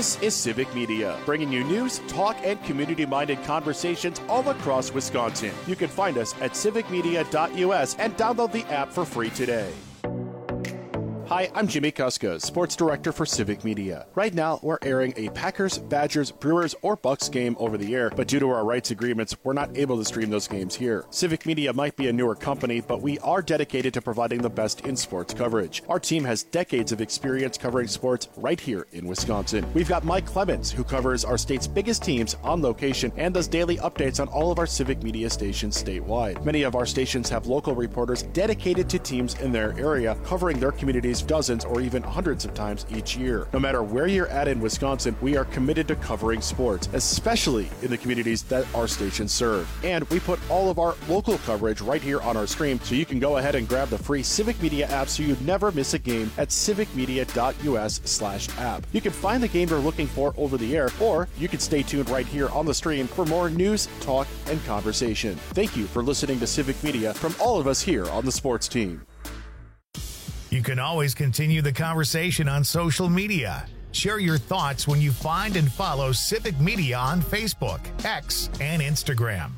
This is Civic Media, bringing you news, talk, and community-minded conversations all across Wisconsin. You can find us at civicmedia.us and download the app for free today. Hi, I'm Jimmy Kuska, Sports Director for Civic Media. Right now, we're airing a Packers, Badgers, Brewers, or Bucks game over the air, but due to our rights agreements, we're not able to stream those games here. Civic Media might be a newer company, but we are dedicated to providing the best in sports coverage. Our team has decades of experience covering sports right here in Wisconsin. We've got Mike Clemens, who covers our state's biggest teams on location and does daily updates on all of our Civic Media stations statewide. Many of our stations have local reporters dedicated to teams in their area, covering their communities dozens or even hundreds of times each year. No matter where you're at in Wisconsin, we are committed to covering sports, especially in the communities that our stations serve. And we put all of our local coverage right here on our stream, so you can go ahead and grab the free Civic Media app so you never miss a game at civicmedia.us/app. You can find the game you're looking for over the air, or you can stay tuned right here on the stream for more news, talk, and conversation. Thank you for listening to Civic Media from all of us here on the sports team. You can always continue the conversation on social media. Share your thoughts when you find and follow Civic Media on Facebook, X, and Instagram.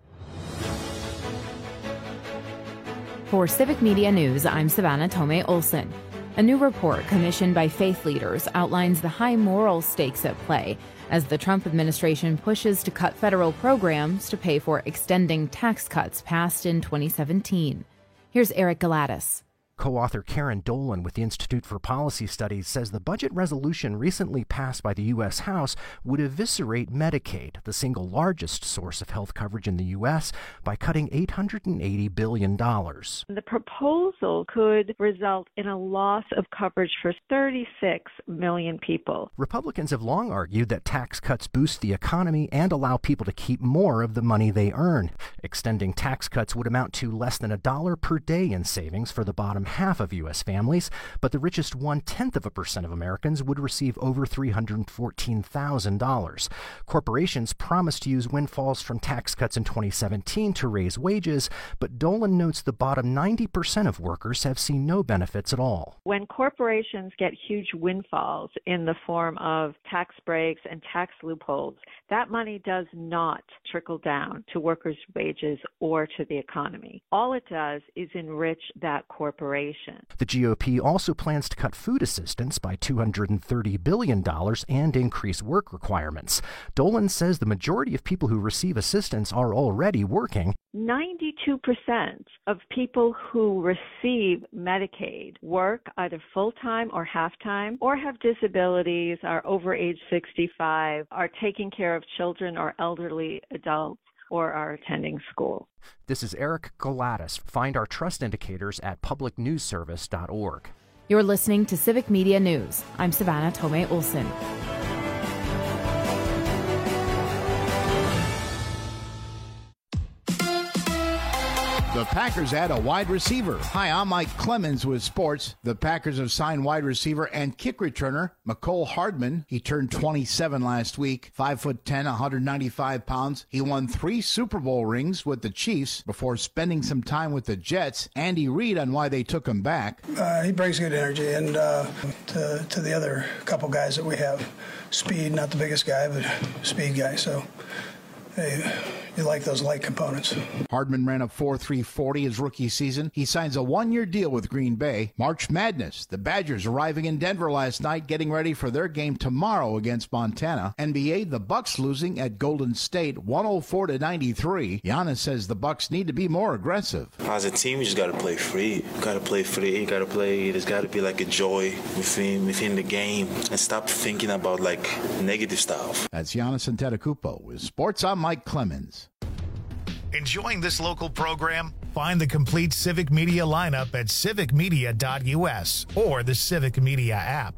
For Civic Media News, I'm Savannah Tomei Olson. A new report commissioned by faith leaders outlines the high moral stakes at play as the Trump administration pushes to cut federal programs to pay for extending tax cuts passed in 2017. Here's Eric Galatis. Co-author Karen Dolan with the Institute for Policy Studies says the budget resolution recently passed by the U.S. House would eviscerate Medicaid, the single largest source of health coverage in the U.S., by cutting $880 billion. The proposal could result in a loss of coverage for 36 million people. Republicans have long argued that tax cuts boost the economy and allow people to keep more of the money they earn. Extending tax cuts would amount to less than $1 per day in savings for the bottom half of U.S. families, but the richest 0.1% of Americans would receive over $314,000. Corporations promised to use windfalls from tax cuts in 2017 to raise wages, but Dolan notes the bottom 90% of workers have seen no benefits at all. When corporations get huge windfalls in the form of tax breaks and tax loopholes, that money does not trickle down to workers' wages or to the economy. All it does is enrich that corporation. The GOP also plans to cut food assistance by $230 billion and increase work requirements. Dolan says the majority of people who receive assistance are already working. 92% of people who receive Medicaid work either full-time or half-time, or have disabilities, are over age 65, are taking care of children or elderly adults, or are attending school. This is Eric Galatis. Find our trust indicators at publicnewsservice.org. You're listening to Civic Media News. I'm Savannah Tomei Olson. The Packers add a wide receiver. Hi, I'm Mike Clemens with sports. The Packers have signed wide receiver and kick returner Mecole Hardman. He turned 27 last week, 5'10", 195 pounds. He won 3 Super Bowl rings with the Chiefs before spending some time with the Jets. Andy Reid on why they took him back. He brings good energy, and to the other couple guys that we have, speed, not the biggest guy, but speed guy. So you like those light components. Hardman ran a 4.340 his rookie season. He signs a 1-year deal with Green Bay. March Madness. The Badgers arriving in Denver last night, getting ready for their game tomorrow against Montana. NBA, the Bucks losing at Golden State 104-93. Giannis says the Bucks need to be more aggressive. As a team, you just got to play free. You got to play free. You got to play. There's got to be like a joy within the game, and stop thinking about like negative stuff. That's Giannis Antetokounmpo with Sports. I'm Mike Clemens. Enjoying this local program? Find the complete Civic Media lineup at civicmedia.us or the Civic Media app.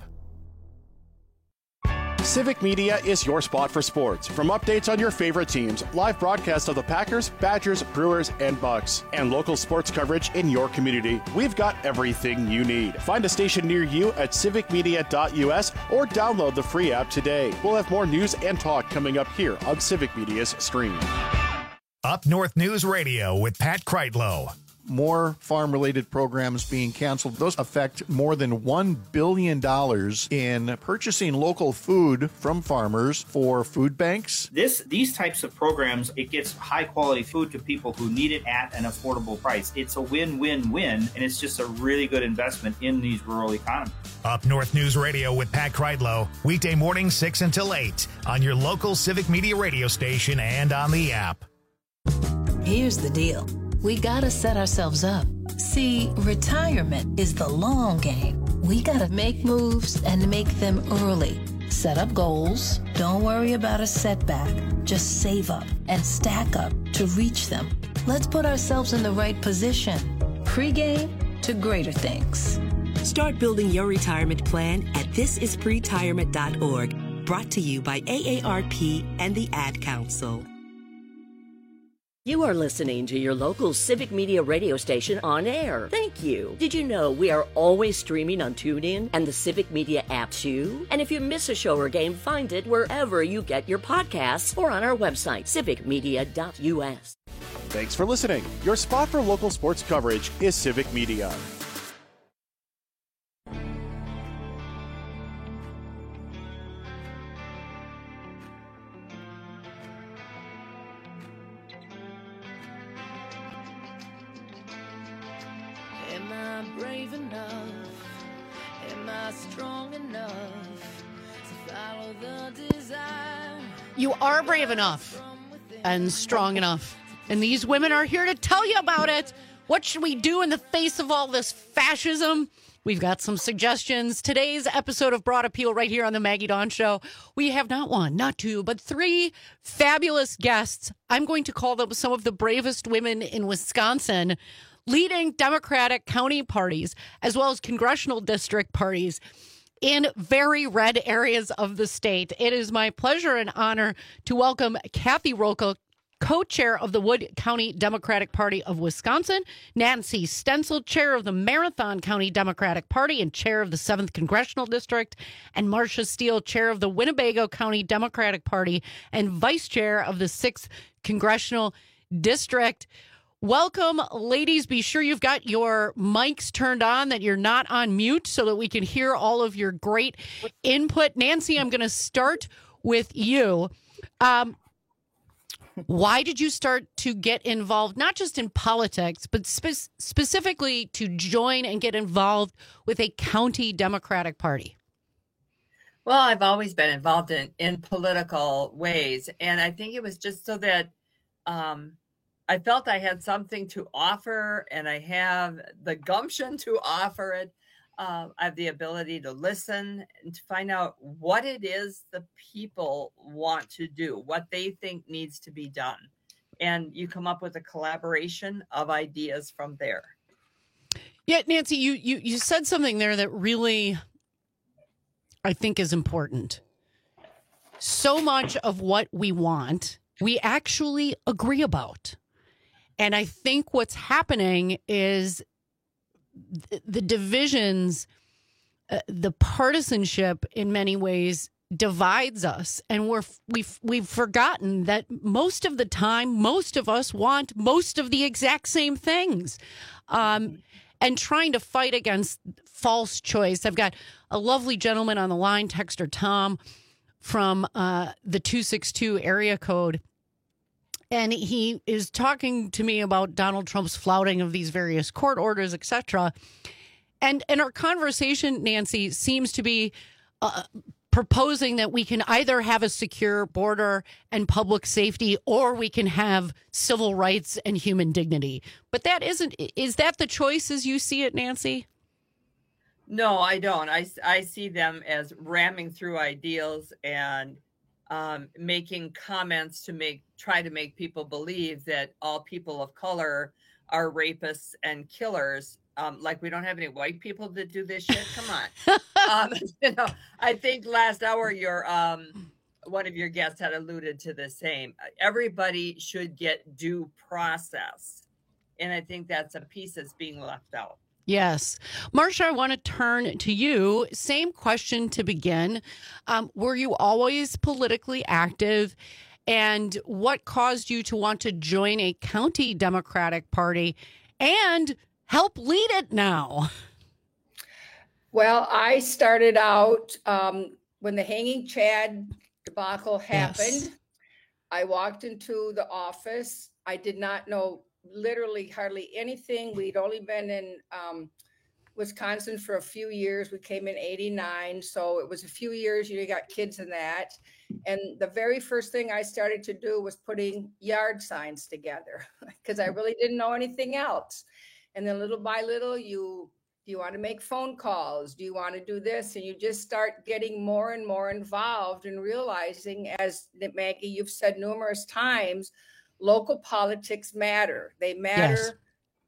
Civic Media is your spot for sports. From updates on your favorite teams, live broadcasts of the Packers, Badgers, Brewers, and Bucks, and local sports coverage in your community, we've got everything you need. Find a station near you at civicmedia.us or download the free app today. We'll have more news and talk coming up here on Civic Media's stream. Up North News Radio with Pat Kreitlow. more farm-related programs being canceled. Those affect more than $1 billion in purchasing local food from farmers for food banks. These types of programs, it gets high-quality food to people who need it at an affordable price. It's a win-win-win, and it's just a really good investment in these rural economies. Up North News Radio with Pat Kreidlow, weekday morning 6 until 8 on your local Civic Media radio station and on the app. Here's the deal. We gotta set ourselves up. See, retirement is the long game. We gotta make moves and make them early. Set up goals. Don't worry about a setback. Just save up and stack up to reach them. Let's put ourselves in the right position. Pre-game to greater things. Start building your retirement plan at thisispretirement.org. Brought to you by AARP and the Ad Council. You are listening to your local Civic Media radio station on air. Thank you. Did you know we are always streaming on TuneIn and the Civic Media app too? And if you miss a show or game, find it wherever you get your podcasts or on our website, civicmedia.us. Thanks for listening. Your spot for local sports coverage is Civic Media. Am I brave enough? Am I strong enough to follow the desire? You are brave enough and strong enough. And these women are here to tell you about it. What should we do in the face of all this fascism? We've got some suggestions. Today's episode of Broad Appeal right here on the Maggie Dawn Show. We have not one, not two, but three fabulous guests. I'm going to call them some of the bravest women in Wisconsin, leading Democratic county parties, as well as congressional district parties in very red areas of the state. It is my pleasure and honor to welcome Kathy Rocha, co-chair of the Wood County Democratic Party of Wisconsin, Nancy Stencil, chair of the Marathon County Democratic Party and chair of the 7th Congressional District, and Marcia Steele, chair of the Winnebago County Democratic Party and vice chair of the 6th Congressional District. Welcome, ladies. Be sure you've got your mics turned on, that you're not on mute, so that we can hear all of your great input. Nancy, I'm going to start with you. Why did you start to get involved, not just in politics, but specifically to join and get involved with a county Democratic Party? Well, I've always been involved in political ways. And I think it was just so that I felt I had something to offer, and I have the gumption to offer it. I have the ability to listen and to find out what it is the people want to do, what they think needs to be done. And you come up with a collaboration of ideas from there. Yeah, Nancy, you said something there that really, I think, is important. So much of what we want, we actually agree about. And I think what's happening is the divisions, the partisanship in many ways divides us. And we've forgotten that most of the time, most of us want most of the exact same things. And trying to fight against false choice. I've got a lovely gentleman on the line, Texter Tom, from the 262 area code. And he is talking to me about Donald Trump's flouting of these various court orders, et cetera. And our conversation, Nancy, seems to be proposing that we can either have a secure border and public safety, or we can have civil rights and human dignity. But that isn't, is that the choice as you see it, Nancy? No, I don't. I see them as ramming through ideals and making comments to try to make people believe that all people of color are rapists and killers. Like we don't have any white people that do this shit. Come on. I think last hour one of your guests had alluded to the same. Everybody should get due process. And I think that's a piece that's being left out. Yes. Marcia, I want to turn to you. Same question to begin. Were you always politically active? And what caused you to want to join a county Democratic Party? and help lead it now. Well, I started out when the Hanging Chad debacle happened. Yes. I walked into the office. I did not know literally hardly anything. We'd only been in Wisconsin for a few years. We came in 89. So it was a few years. You got kids in that. And the very first thing I started to do was putting yard signs together because I really didn't know anything else. And then little by little, do you want to make phone calls? Do you want to do this? And you just start getting more and more involved and realizing, as Maggie, you've said numerous times, local politics matter. They matter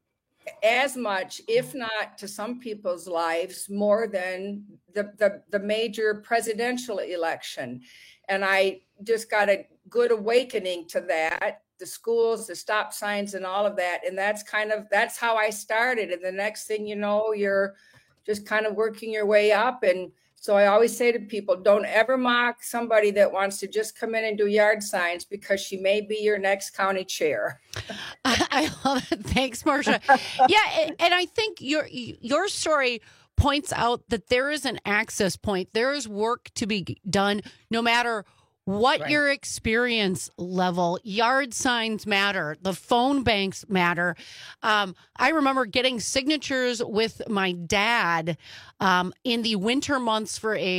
as much, if not to some people's lives, more than the major presidential election. And I just got a good awakening to that, the schools, the stop signs and all of that. And that's how I started. And the next thing you know, you're just kind of working your way up. And so I always say to people, don't ever mock somebody that wants to just come in and do yard signs because she may be your next county chair. I love it. Thanks, Marcia. Yeah. And I think your story points out that there is an access point. There is work to be done no matter what your experience level. Yard signs matter. The phone banks matter. I remember getting signatures with my dad in the winter months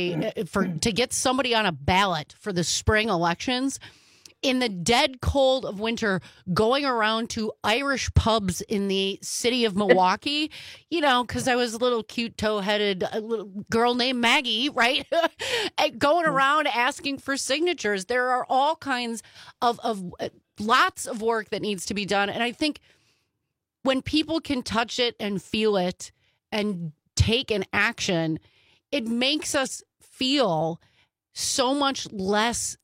to get somebody on a ballot for the spring elections. In the dead cold of winter, going around to Irish pubs in the city of Milwaukee, because I was a little cute toe-headed little girl named Maggie, right? Going around asking for signatures. There are all kinds of lots of work that needs to be done. And I think when people can touch it and feel it and take an action, it makes us feel so much less,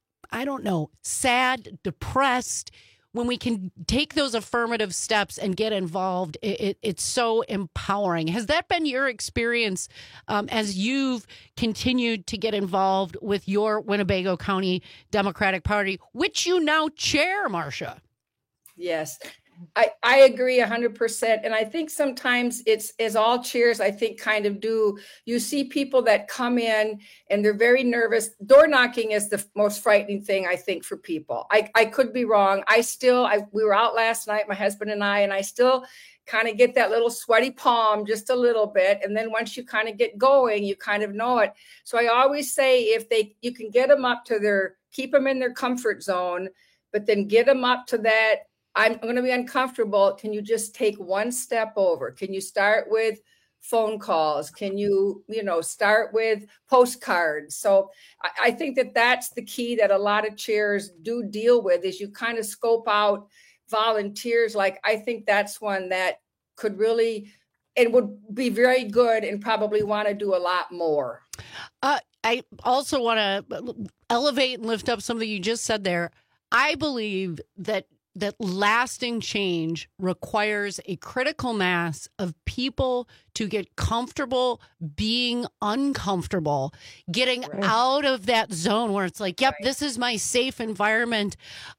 sad, depressed. When we can take those affirmative steps and get involved, it's so empowering. Has that been your experience as you've continued to get involved with your Winnebago County Democratic Party, which you now chair, Marcia? Yes. I agree 100%. And I think sometimes it's, as all chairs, I think kind of do, you see people that come in and they're very nervous. Door knocking is the most frightening thing, I think, for people. I could be wrong. We were out last night, my husband and I still kind of get that little sweaty palm just a little bit. And then once you kind of get going, you kind of know it. So I always say, you can get them up to keep them in their comfort zone, but then get them up to that, I'm going to be uncomfortable. Can you just take one step over? Can you start with phone calls? Can you, start with postcards? So I think that's the key that a lot of chairs do deal with, is you kind of scope out volunteers. Like, I think that's one that could really, and would be very good and probably want to do a lot more. I also want to elevate and lift up something you just said there. I believe that lasting change requires a critical mass of people to get comfortable being uncomfortable, getting out of that zone where it's like, yep, this is my safe environment.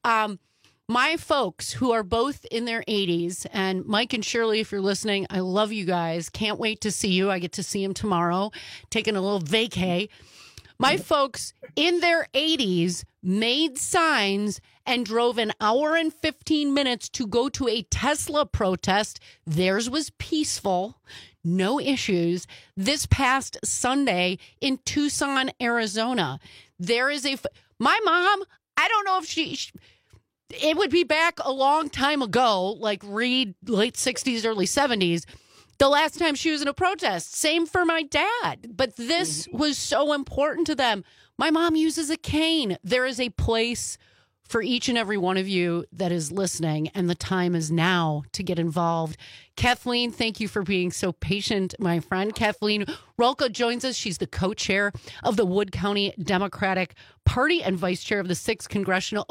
My folks who are both in their 80s, and Mike and Shirley, if you're listening, I love you guys. Can't wait to see you. I get to see him tomorrow, taking a little vacay. My folks in their 80s made signs and drove an hour and 15 minutes to go to a Tesla protest. Theirs was peaceful, no issues. This past Sunday in Tucson, Arizona, there is my mom, I don't know if it would be back a long time ago, like Reed, late 60s, early 70s. The last time she was in a protest. Same for my dad. But this was so important to them. My mom uses a cane. There is a place for each and every one of you that is listening, and the time is now to get involved. Kathleen, thank you for being so patient, my friend. Kathleen Rolka joins us. She's the co-chair of the Wood County Democratic Party and vice chair of the 6th Congressional.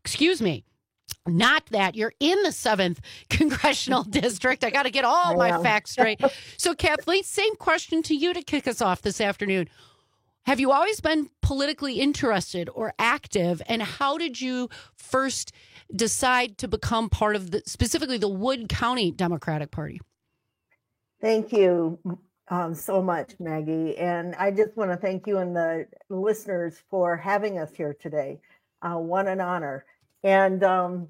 Not that. You're in the 7th Congressional District. I got to get all my facts straight. So, Kathleen, same question to you to kick us off this afternoon. Have you always been politically interested or active? And how did you first decide to become part of specifically the Wood County Democratic Party? Thank you so much, Maggie. And I just want to thank you and the listeners for having us here today. What an honor. And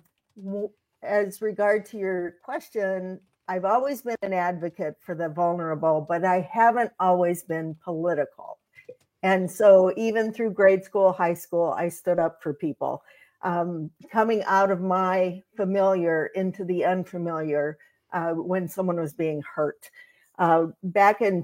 as regard to your question, I've always been an advocate for the vulnerable, but I haven't always been political. And so even through grade school, high school, I stood up for people. Coming out of my familiar into the unfamiliar when someone was being hurt. Back in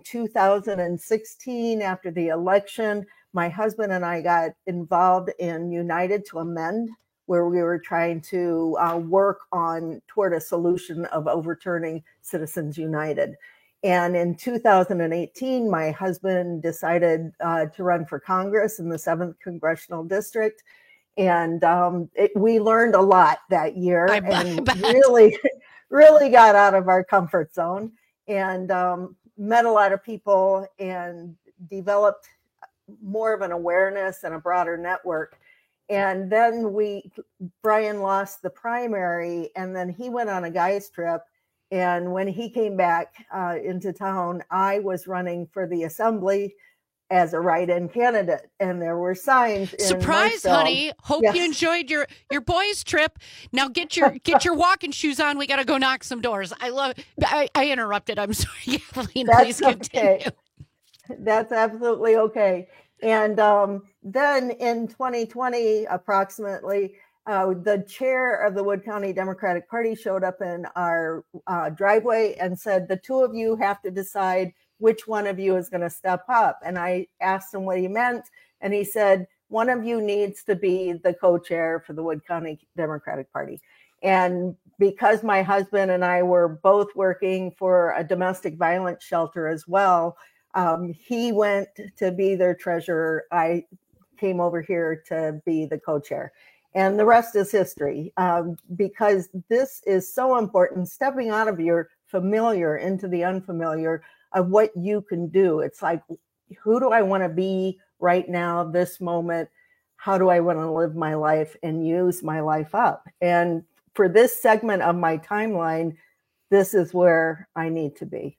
2016, after the election, my husband and I got involved in United to Amend, where we were trying to work toward a solution of overturning Citizens United. And in 2018, my husband decided to run for Congress in the 7th Congressional District. And we learned a lot that year and really got out of our comfort zone and met a lot of people and developed more of an awareness and a broader network. And then Brian lost the primary, and then he went on a guys trip. And when he came back into town, I was running for the assembly as a write-in candidate, and there were signs. Surprise, honey! Hope you enjoyed your boys' trip. Now get your walking shoes on. We got to go knock some doors. I interrupted. I'm sorry, Kathleen. Please continue. That's absolutely okay. And then in 2020, approximately, the chair of the Wood County Democratic Party showed up in our driveway and said, the two of you have to decide which one of you is going to step up. And I asked him what he meant. And he said, one of you needs to be the co-chair for the Wood County Democratic Party. And because my husband and I were both working for a domestic violence shelter as well, he went to be their treasurer. I came over here to be the co-chair. And the rest is history, because this is so important, stepping out of your familiar into the unfamiliar of what you can do. It's like, who do I want to be right now, this moment? How do I want to live my life and use my life up? And for this segment of my timeline, this is where I need to be.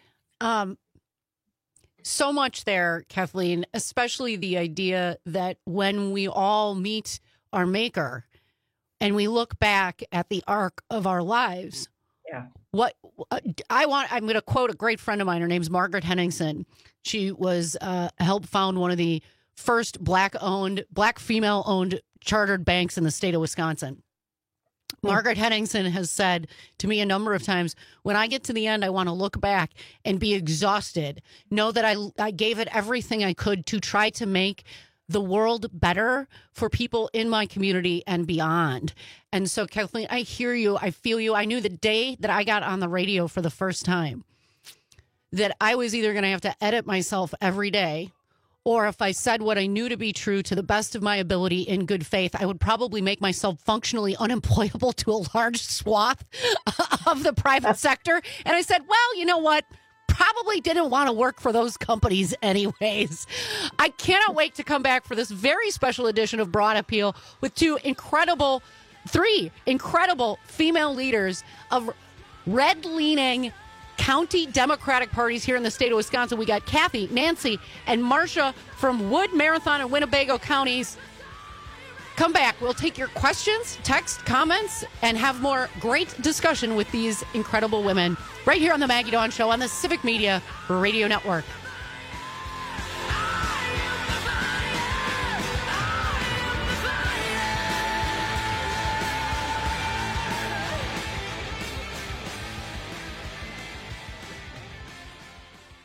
So much there, Kathleen, especially the idea that when we all meet our maker and we look back at the arc of our lives, I'm going to quote a great friend of mine. Her name's Margaret Henningsen. She was helped found one of the first black female owned chartered banks in the state of Wisconsin. Margaret Henningsen has said to me a number of times, when I get to the end, I want to look back and be exhausted. Know that I gave it everything I could to try to make the world better for people in my community and beyond. And so, Kathleen, I hear you. I feel you. I knew the day that I got on the radio for the first time that I was either going to have to edit myself every day, or if I said what I knew to be true to the best of my ability in good faith, I would probably make myself functionally unemployable to a large swath of the private sector. And I said, well, you know what? Probably didn't want to work for those companies anyways. I cannot wait to come back for this very special edition of Broad Appeal with three incredible female leaders of red-leaning county Democratic parties here in the state of Wisconsin. We got Kathy, Nancy, and Marcia from Wood, Marathon, and Winnebago counties. Come back. We'll take your questions, text, comments, and have more great discussion with these incredible women right here on the Maggie Dawn Show on the Civic Media Radio Network.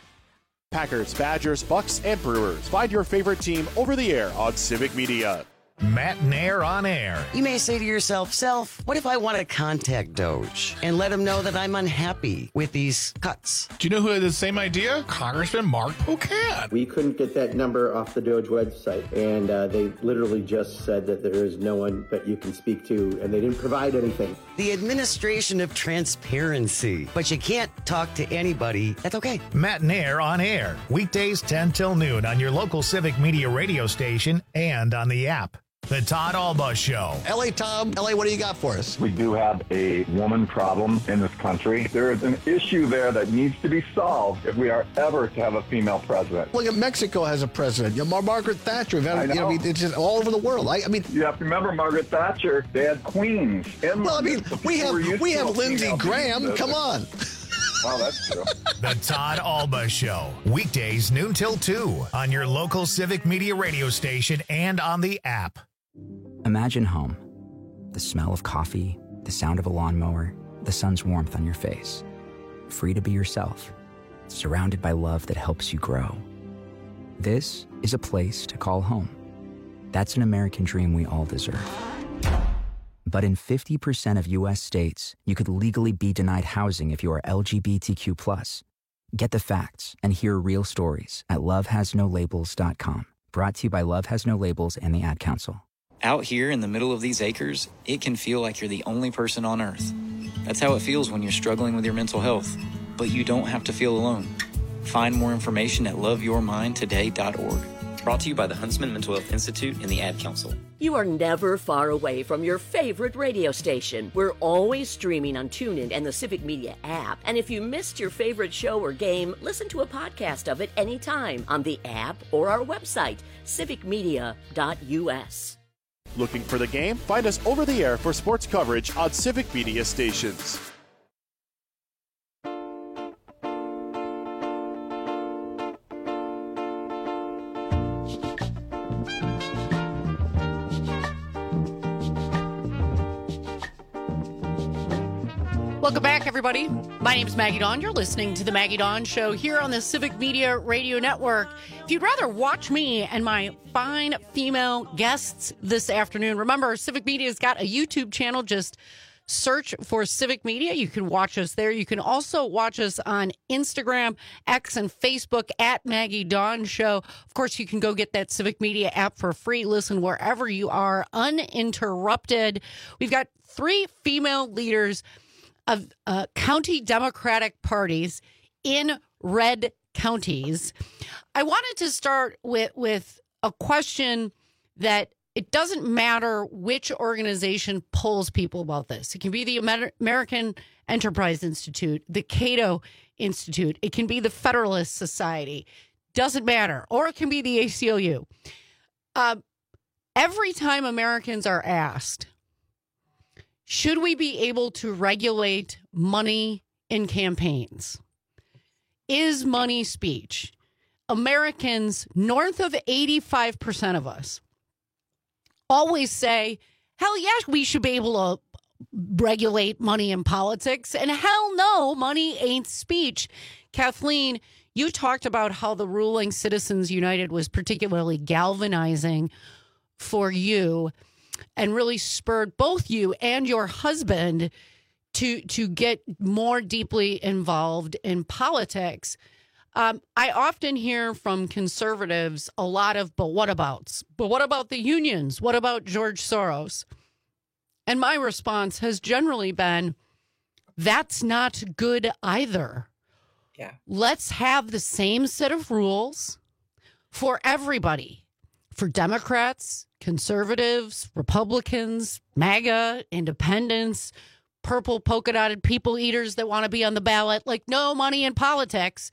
Packers, Badgers, Bucks, and Brewers. Find your favorite team over the air on Civic Media. Matt Nair on air. You may say to yourself, Self, what if I want to contact Doge and let him know that I'm unhappy with these cuts? Do you know who had the same idea? Congressman Mark Pocan. We couldn't get that number off the Doge website, and they literally just said that there is no one that you can speak to, and they didn't provide anything. The administration of transparency. But you can't talk to anybody. That's okay. Matt Nair on air. Weekdays 10 till noon on your local Civic Media radio station and on the app. The Todd Alba Show. L.A. Tom, L.A., what do you got for us? We do have a woman problem in this country. There is an issue there that needs to be solved if we are ever to have a female president. Look at Mexico has a president. Margaret Thatcher. It's just all over the world. I mean, you have to remember Margaret Thatcher. They had queens. Well, I mean, we have Lindsey Graham. Come on. Oh, that's true. The Todd Alba Show. Weekdays noon till 2 on your local Civic Media radio station and on the app. Imagine home. The smell of coffee, the sound of a lawnmower, the sun's warmth on your face. Free to be yourself. Surrounded by love that helps you grow. This is a place to call home. That's an American dream we all deserve. But in 50% of U.S. states, you could legally be denied housing if you are LGBTQ+. Get the facts and hear real stories at lovehasnolabels.com. Brought to you by Love Has No Labels and the Ad Council. Out here in the middle of these acres, it can feel like you're the only person on Earth. That's how it feels when you're struggling with your mental health. But you don't have to feel alone. Find more information at loveyourmindtoday.org. Brought to you by the Huntsman Mental Health Institute and the Ad Council. You are never far away from your favorite radio station. We're always streaming on TuneIn and the Civic Media app. And if you missed your favorite show or game, listen to a podcast of it anytime on the app or our website, civicmedia.us. Looking for the game? Find us over the air for sports coverage on Civic Media stations. Welcome back, everybody. My name is Maggie Dawn. You're listening to The Maggie Dawn Show here on the Civic Media Radio Network. If you'd rather watch me and my fine female guests this afternoon, remember, Civic Media's got a YouTube channel. Just search for Civic Media. You can watch us there. You can also watch us on Instagram, X, and Facebook at Maggie Dawn Show. Of course, you can go get that Civic Media app for free. Listen wherever you are, uninterrupted. We've got 3 female leaders of county Democratic parties in red counties. I wanted to start with a question that it doesn't matter which organization polls people about this. It can be the American Enterprise Institute, the Cato Institute. It can be the Federalist Society. Doesn't matter. Or it can be the ACLU. Every time Americans are asked, should we be able to regulate money in campaigns? Is money speech? Americans, north of 85% of us, always say, hell yes, we should be able to regulate money in politics. And hell no, money ain't speech. Kathleen, you talked about how the ruling Citizens United was particularly galvanizing for you and really spurred both you and your husband to get more deeply involved in politics. I often hear from conservatives a lot of, but what abouts? But what about the unions? What about George Soros? And my response has generally been, that's not good either. Yeah. Let's have the same set of rules for everybody, for Democrats, conservatives, Republicans, MAGA, independents, purple polka dotted people eaters that want to be on the ballot. Like, no money in politics.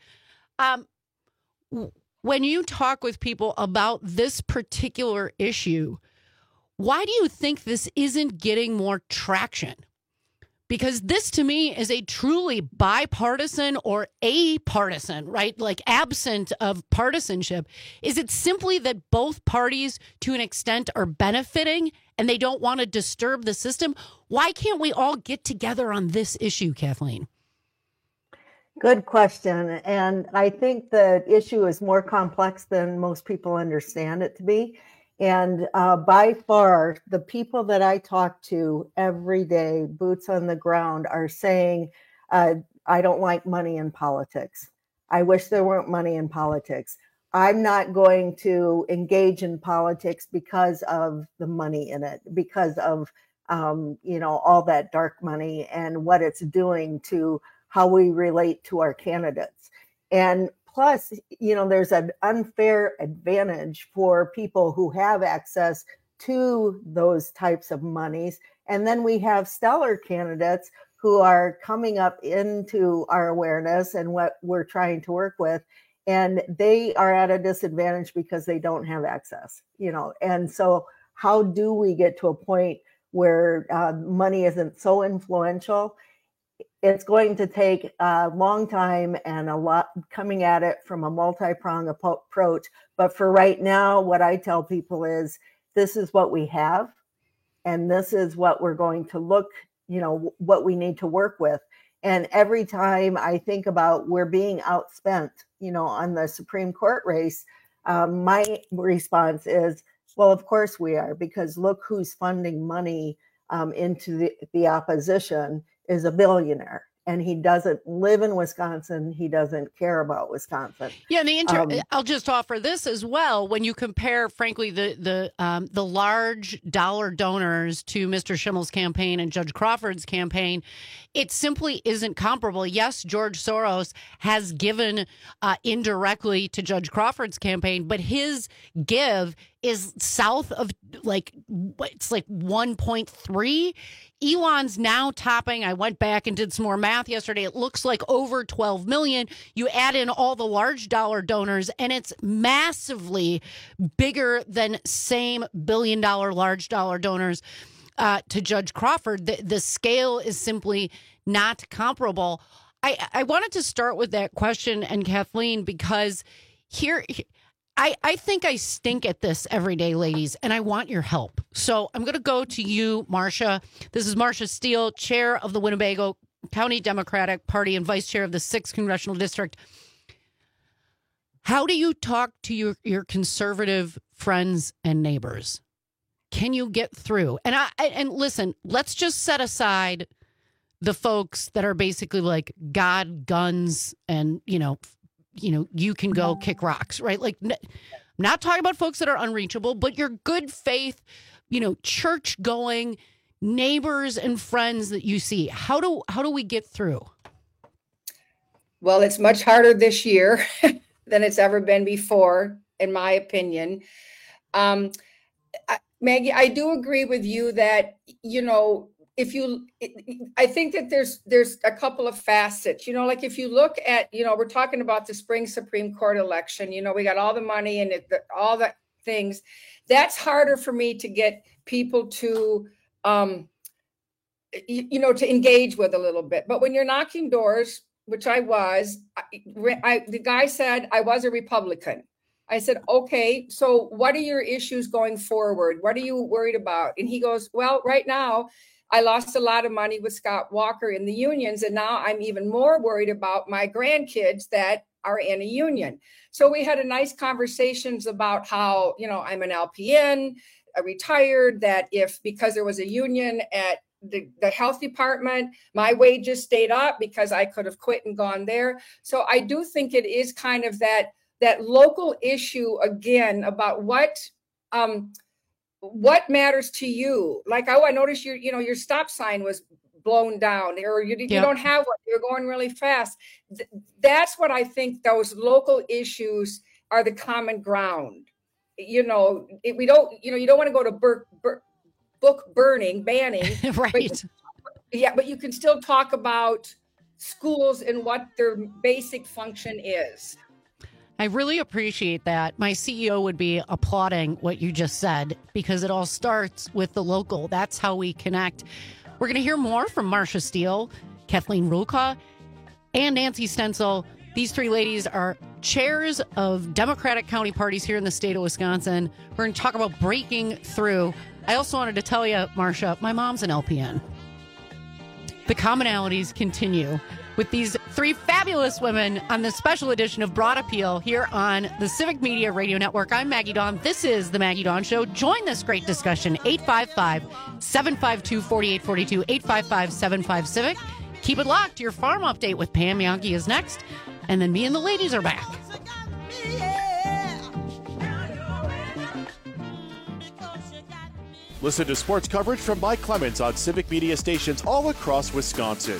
When you talk with people about this particular issue, why do you think this isn't getting more traction? Because this, to me, is a truly bipartisan or apartisan, right? Like absent of partisanship. Is it simply that both parties, to an extent, are benefiting and they don't want to disturb the system? Why can't we all get together on this issue, Kathleen? Good question. And I think the issue is more complex than most people understand it to be. And by far, the people that I talk to every day, boots on the ground, are saying, I don't like money in politics. I wish there weren't money in politics. I'm not going to engage in politics because of the money in it, because of, all that dark money and what it's doing to how we relate to our candidates. And plus, there's an unfair advantage for people who have access to those types of monies. And then we have stellar candidates who are coming up into our awareness and what we're trying to work with. And they are at a disadvantage because they don't have access, And so how do we get to a point where money isn't so influential? It's going to take a long time and a lot coming at it from a multi-pronged approach. But for right now, what I tell people is this is what we have, and this is what we're going to look, what we need to work with. And every time I think about we're being outspent, on the Supreme Court race, my response is, well, of course we are, because look who's funding money into the opposition is a billionaire. And he doesn't live in Wisconsin. He doesn't care about Wisconsin. Yeah, and I'll just offer this as well. When you compare, frankly, the large dollar donors to Mr. Schimmel's campaign and Judge Crawford's campaign, it simply isn't comparable. Yes, George Soros has given indirectly to Judge Crawford's campaign, but his give is south of it's like 1.3. Elon's now topping. I went back and did some more math yesterday. It looks like over 12 million. You add in all the large dollar donors, and it's massively bigger than same $1 billion large dollar donors to Judge Crawford. The scale is simply not comparable. I wanted to start with that question, and Kathleen, because I think I stink at this every day, ladies, and I want your help. So I'm going to go to you, Marcia. This is Marcia Steele, chair of the Winnebago County Democratic Party and vice chair of the 6th Congressional District. How do you talk to your conservative friends and neighbors? Can you get through? And listen, let's just set aside the folks that are basically like God, guns, and, you can go kick rocks, right? Like, I'm not talking about folks that are unreachable, but your good faith, church going neighbors and friends that you see. How do we get through? Well, it's much harder this year than it's ever been before, in my opinion. Maggie, I do agree with you that, I think that there's a couple of facets, like if you look at, we're talking about the spring Supreme Court election, we got all the money and all the things. That's harder for me to get people to, to engage with a little bit. But when you're knocking doors, which I was, the guy said I was a Republican. I said, okay, so what are your issues going forward? What are you worried about? And he goes, well, right now, I lost a lot of money with Scott Walker in the unions, and now I'm even more worried about my grandkids that are in a union. So we had a nice conversations about how, I'm an LPN, a retired, that because there was a union at the health department, my wages stayed up because I could have quit and gone there. So I do think it is kind of that local issue again about what matters to you. Like, I noticed your stop sign was blown down, or you don't have one, you're going really fast. That's what I think those local issues are, the common ground. We don't, you don't want to go to book banning, right? But you can still talk about schools and what their basic function is. I really appreciate that. My CEO would be applauding what you just said, because it all starts with the local. That's how we connect. We're going to hear more from Marcia Steele, Kathleen Rulka, and Nancy Stenzel. These three ladies are chairs of Democratic county parties here in the state of Wisconsin. We're going to talk about breaking through. I also wanted to tell you, Marcia, my mom's an LPN. the commonalities continue with these three fabulous women on this special edition of Broad Appeal here on the Civic Media Radio Network. I'm Maggie Dawn. This is The Maggie Dawn Show. Join this great discussion, 855-752-4842, 855-75-CIVIC. Keep it locked. Your farm update with Pam Yonke is next, and then me and the ladies are back. Listen to sports coverage from Mike Clemens on Civic Media stations all across Wisconsin.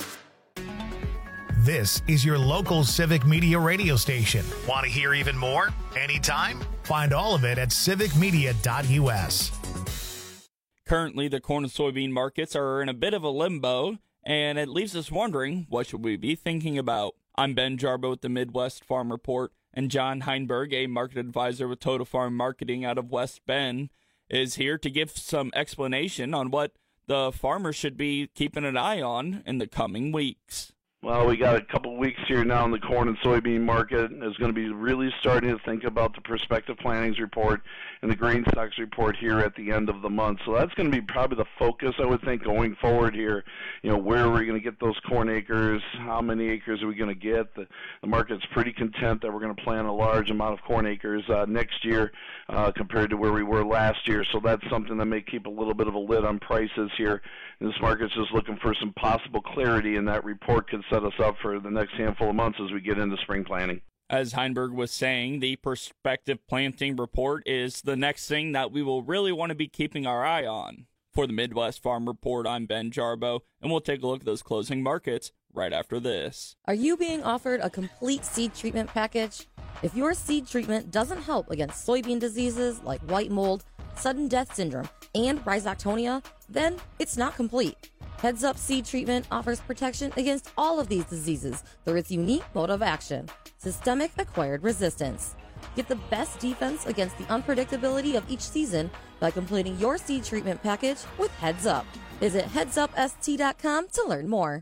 This is your local Civic Media radio station. Want to hear even more? Anytime? Find all of it at civicmedia.us. Currently, the corn and soybean markets are in a bit of a limbo, and it leaves us wondering, what should we be thinking about? I'm Ben Jarbo with the Midwest Farm Report, and John Heinberg, a market advisor with Total Farm Marketing out of West Bend, is here to give some explanation on what the farmers should be keeping an eye on in the coming weeks. Well, we got a couple of weeks here now in the corn and soybean market. Is going to be really starting to think about the prospective plantings report and the grain stocks report here at the end of the month. So that's going to be probably the focus, I would think, going forward here. You know, where are we going to get those corn acres? How many acres are we going to get? The market's pretty content that we're going to plant a large amount of corn acres next year compared to where we were last year. So that's something that may keep a little bit of a lid on prices here. And this market's just looking for some possible clarity, and that report could set us up for the next handful of months as we get into spring planting. As Heinberg was saying, the prospective planting report is the next thing that we will really want to be keeping our eye on. For the Midwest Farm Report, I'm Ben Jarbo, and we'll take a look at those closing markets right after this. Are you being offered a complete seed treatment package? If your seed treatment doesn't help against soybean diseases like white mold, sudden death syndrome, and rhizoctonia, then it's not complete. Heads Up Seed Treatment offers protection against all of these diseases through its unique mode of action, systemic acquired resistance. Get the best defense against the unpredictability of each season by completing your seed treatment package with Heads Up. Visit headsupst.com to learn more.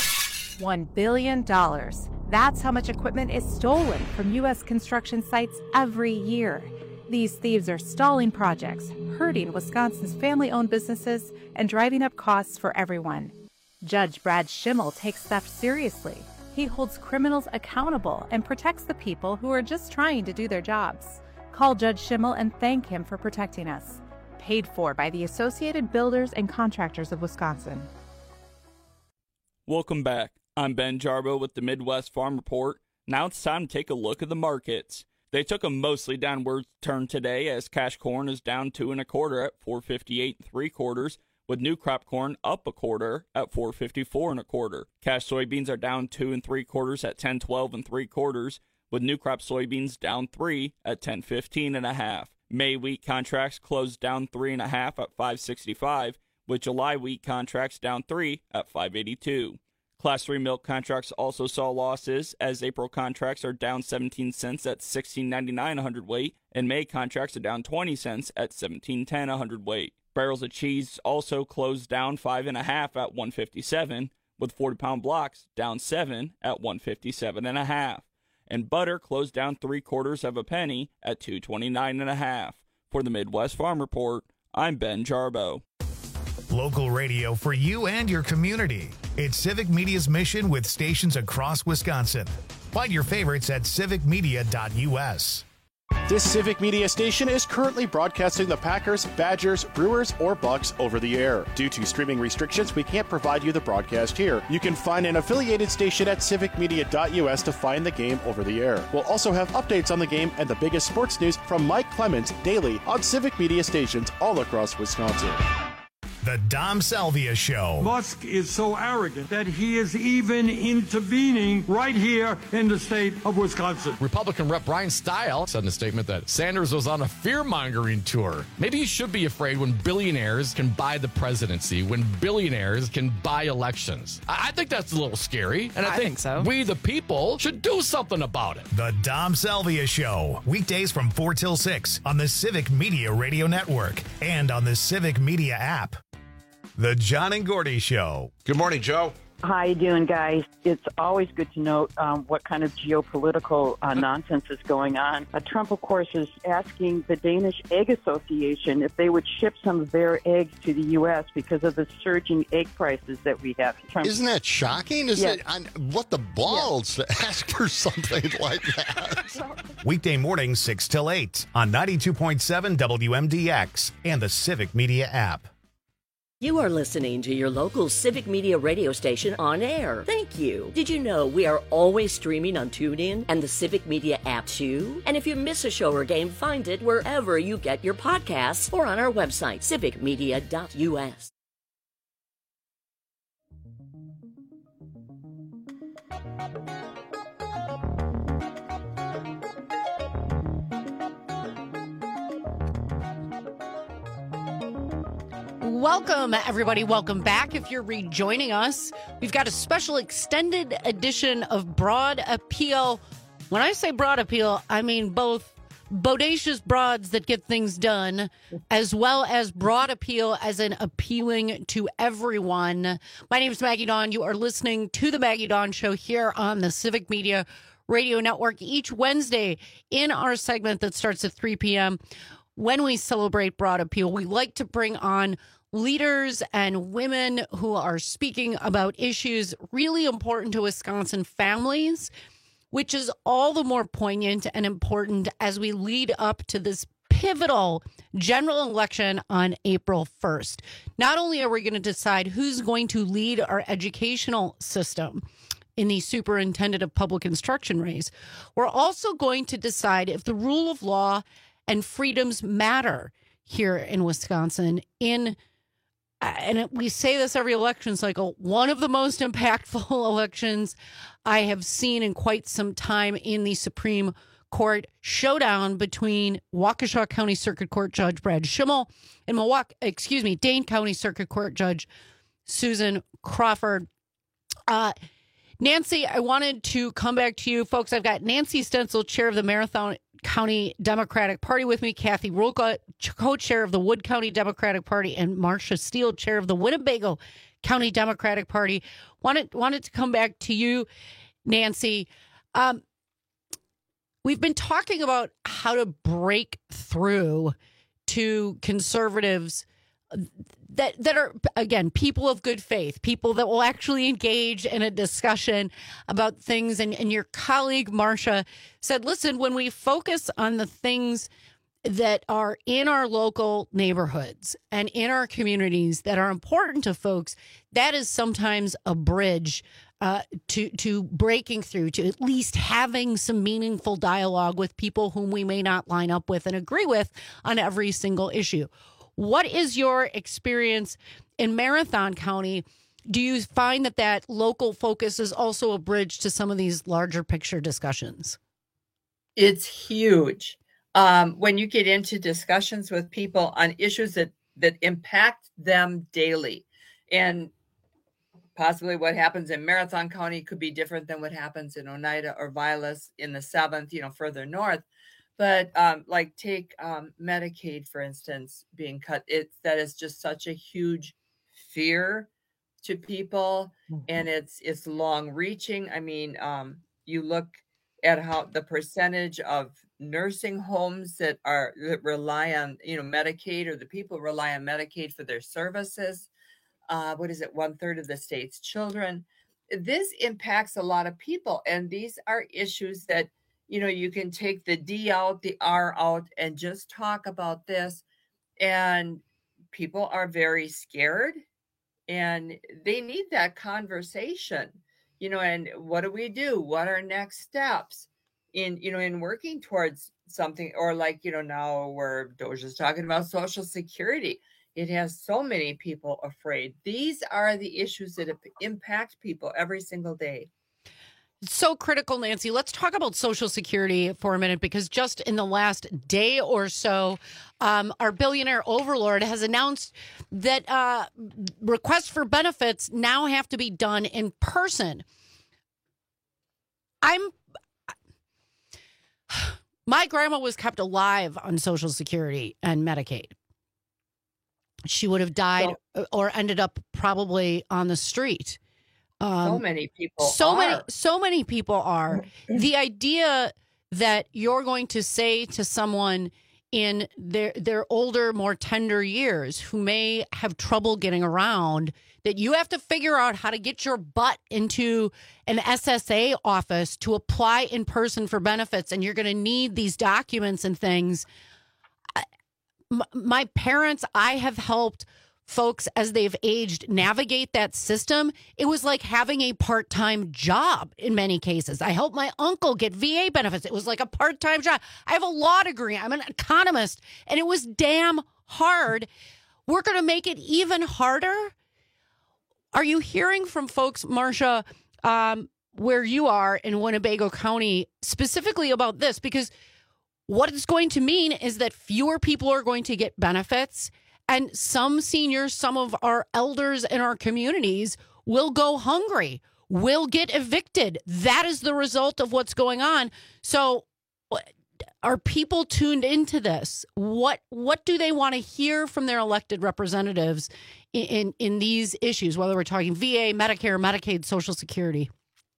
$1 billion. That's how much equipment is stolen from U.S. construction sites every year. These thieves are stalling projects, hurting Wisconsin's family-owned businesses, and driving up costs for everyone. Judge Brad Schimmel takes theft seriously. He holds criminals accountable and protects the people who are just trying to do their jobs. Call Judge Schimmel and thank him for protecting us. Paid for by the Associated Builders and Contractors of Wisconsin. Welcome back. I'm Ben Jarbo with the Midwest Farm Report. Now it's time to take a look at the markets. They took a mostly downward turn today as cash corn is down 2 1/4 at $4.58 3/4, with new crop corn up 1/4 at $4.54 1/4. Cash soybeans are down 2 3/4 at $10.12 3/4, with new crop soybeans down 3 at $10.15 1/2. May wheat contracts closed down 3 1/2 at $5.65, with July wheat contracts down 3 at $5.82. Class 3 milk contracts also saw losses, as April contracts are down 17 cents at $16.99 a hundredweight, and May contracts are down 20 cents at $17.10 a hundredweight. Barrels of cheese also closed down 5 1/2 at $1.57, with 40-pound blocks down 7 at $1.57 1/2. And butter closed down 3/4 of a penny at $2.29 1/2. For the Midwest Farm Report, I'm Ben Jarbo. Local radio for you and your community. It's Civic Media's mission with stations across Wisconsin. Find your favorites at civicmedia.us. This Civic Media station is currently broadcasting the Packers, Badgers, Brewers, or Bucks over the air. Due to streaming restrictions, we can't provide you the broadcast here. You can find an affiliated station at civicmedia.us to find the game over the air. We'll also have updates on the game and the biggest sports news from Mike Clemens daily on Civic Media stations all across Wisconsin. The Dom Salvia Show. Musk is so arrogant that he is even intervening right here in the state of Wisconsin. Republican Rep. Brian Stile said in a statement that Sanders was on a fear-mongering tour. Maybe he should be afraid when billionaires can buy the presidency, when billionaires can buy elections. I think that's a little scary, and I think so. We, the people, should do something about it. The Dom Salvia Show. Weekdays from 4 till 6 on the Civic Media Radio Network and on the Civic Media app. The John and Gordy Show. Good morning, Joe. How you doing, guys? It's always good to note what kind of geopolitical nonsense is going on. Trump, of course, is asking the Danish Egg Association if they would ship some of their eggs to the U.S. because of the surging egg prices that we have. Trump, isn't that shocking? What the balls to ask for something like that? Weekday mornings 6 till 8 on 92.7 WMDX and the Civic Media app. You are listening to your local Civic Media radio station on air. Thank you. Did you know we are always streaming on TuneIn and the Civic Media app too? And if you miss a show or game, find it wherever you get your podcasts or on our website, civicmedia.us. Welcome, everybody. Welcome back. If you're rejoining us, we've got a special extended edition of Broad Appeal. When I say broad appeal, I mean both bodacious broads that get things done, as well as broad appeal as in appealing to everyone. My name is Maggie Dawn. You are listening to the Maggie Dawn Show here on the Civic Media Radio Network each Wednesday in our segment that starts at 3 p.m. When we celebrate broad appeal, we like to bring on leaders and women who are speaking about issues really important to Wisconsin families, which is all the more poignant and important as we lead up to this pivotal general election on April 1st. Not only are we going to decide who's going to lead our educational system in the superintendent of public instruction race, we're also going to decide if the rule of law and freedoms matter here in Wisconsin and we say this every election cycle, one of the most impactful elections I have seen in quite some time in the Supreme Court showdown between Waukesha County Circuit Court Judge Brad Schimmel and Dane County Circuit Court Judge Susan Crawford. Nancy, I wanted to come back to you, folks. I've got Nancy Stencil, chair of the Marathon County Democratic Party with me, Kathy Rolka, co-chair of the Wood County Democratic Party, and Marcia Steele, chair of the Winnebago County Democratic Party. Wanted to come back to you, Nancy. We've been talking about how to break through to conservatives that are, again, people of good faith, people that will actually engage in a discussion about things. And your colleague, Marcia, said, listen, when we focus on the things that are in our local neighborhoods and in our communities that are important to folks, that is sometimes a bridge to breaking through, to at least having some meaningful dialogue with people whom we may not line up with and agree with on every single issue. What is your experience in Marathon County? Do you find that local focus is also a bridge to some of these larger picture discussions? It's huge. When you get into discussions with people on issues that impact them daily, and possibly what happens in Marathon County could be different than what happens in Oneida or Vilas in the 7th, further north. But like take Medicaid, for instance, being cut. That is just such a huge fear to people, and it's long reaching. I mean, you look at how the percentage of nursing homes that rely on Medicaid, or the people rely on Medicaid for their services. What is it? 1/3 of the state's children. This impacts a lot of people, and these are issues that you can take the D out, the R out, and just talk about this. And people are very scared, and they need that conversation, and what do we do? What are next steps in working towards something? Or now where Doja's talking about Social Security. It has so many people afraid. These are the issues that impact people every single day. So critical, Nancy. Let's talk about Social Security for a minute, because just in the last day or so, our billionaire overlord has announced that requests for benefits now have to be done in person. My grandma was kept alive on Social Security and Medicaid. She would have died or ended up probably on the street. So many people so many people are. The idea that you're going to say to someone in their older, more tender years who may have trouble getting around that you have to figure out how to get your butt into an SSA office to apply in person for benefits, and you're going to need these documents and things. My parents, I have helped folks as they've aged navigate that system. It was like having a part-time job in many cases. I helped my uncle get VA benefits. It was like a part-time job. I have a law degree. I'm an economist, and it was damn hard. We're going to make it even harder. Are you hearing from folks, Marcia, where you are in Winnebago County, specifically about this? Because what it's going to mean is that fewer people are going to get benefits, and some seniors, some of our elders in our communities will go hungry, will get evicted. That is the result of what's going on. So are people tuned into this? What do they want to hear from their elected representatives in these issues, whether we're talking VA, Medicare, Medicaid, Social Security?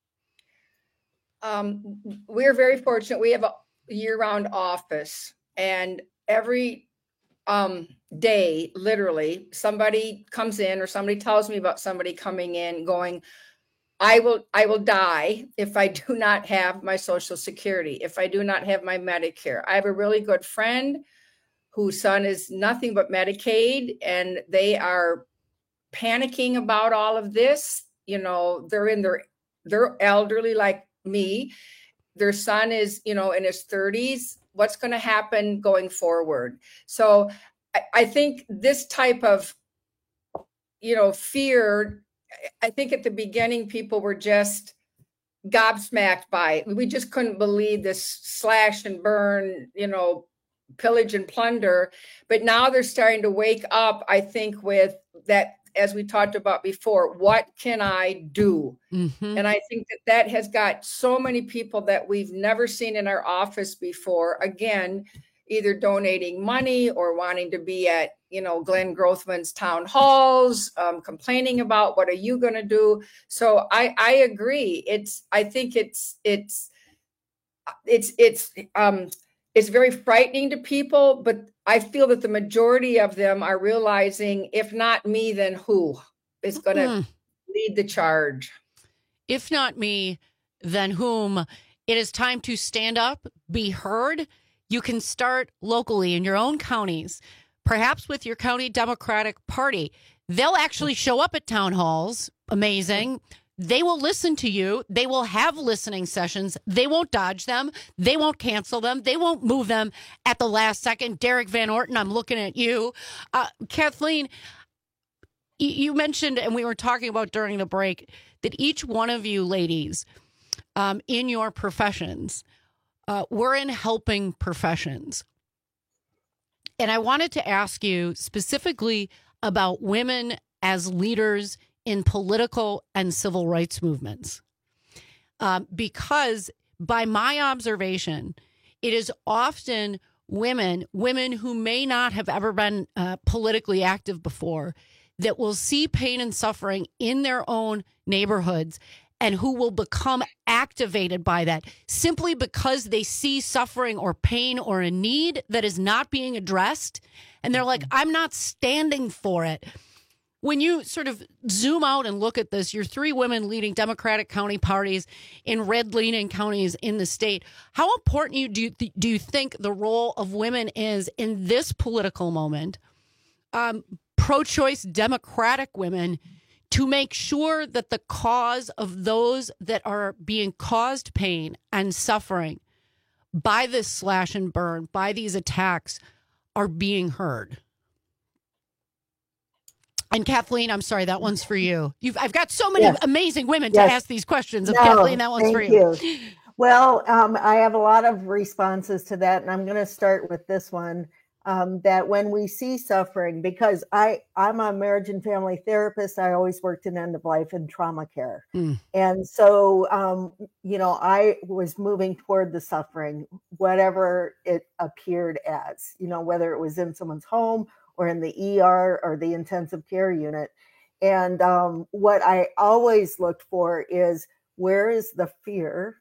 We're very fortunate. We have a year-round office, and every day, literally, somebody comes in or somebody tells me about somebody coming in going, I will die if I do not have my Social Security, if I do not have my Medicare. I have a really good friend whose son is nothing but Medicaid, and they are panicking about all of this. You know, they're elderly like me. Their son is, in his 30s. What's going to happen going forward? So I think this type of, fear, I think at the beginning, people were just gobsmacked by it. We just couldn't believe this slash and burn, pillage and plunder. But now they're starting to wake up, I think, with that, as we talked about before, what can I do? Mm-hmm. And I think that has got so many people that we've never seen in our office before, again, either donating money or wanting to be at, Glenn Grothman's town halls, complaining about what are you going to do? So I agree. I think it's very frightening to people, but I feel that the majority of them are realizing, if not me, then who is going to lead the charge? If not me, then whom? It is time to stand up, be heard. You can start locally in your own counties, perhaps with your county Democratic Party. They'll actually show up at town halls. Amazing. They will listen to you. They will have listening sessions. They won't dodge them. They won't cancel them. They won't move them at the last second. Derek Van Orton, I'm looking at you. Kathleen, you mentioned, and we were talking about during the break, that each one of you ladies in your professions, we're in helping professions. And I wanted to ask you specifically about women as leaders in political and civil rights movements. Because by my observation, it is often women who may not have ever been politically active before that will see pain and suffering in their own neighborhoods and who will become activated by that simply because they see suffering or pain or a need that is not being addressed. And they're like, I'm not standing for it. When you sort of zoom out and look at this, you're three women leading Democratic county parties in red-leaning counties in the state. How important do you think the role of women is in this political moment? Pro-choice Democratic women, to make sure that the cause of those that are being caused pain and suffering by this slash and burn, by these attacks, are being heard. And Kathleen, I'm sorry, that one's for you. I've got so many amazing women to ask these questions. Kathleen, that one's for you. Well, I have a lot of responses to that, and I'm going to start with this one. That when we see suffering, because I'm a marriage and family therapist, I always worked in end of life and trauma care. And so, I was moving toward the suffering, whatever it appeared as, whether it was in someone's home or in the ER or the intensive care unit. And what I always looked for is, where is the fear?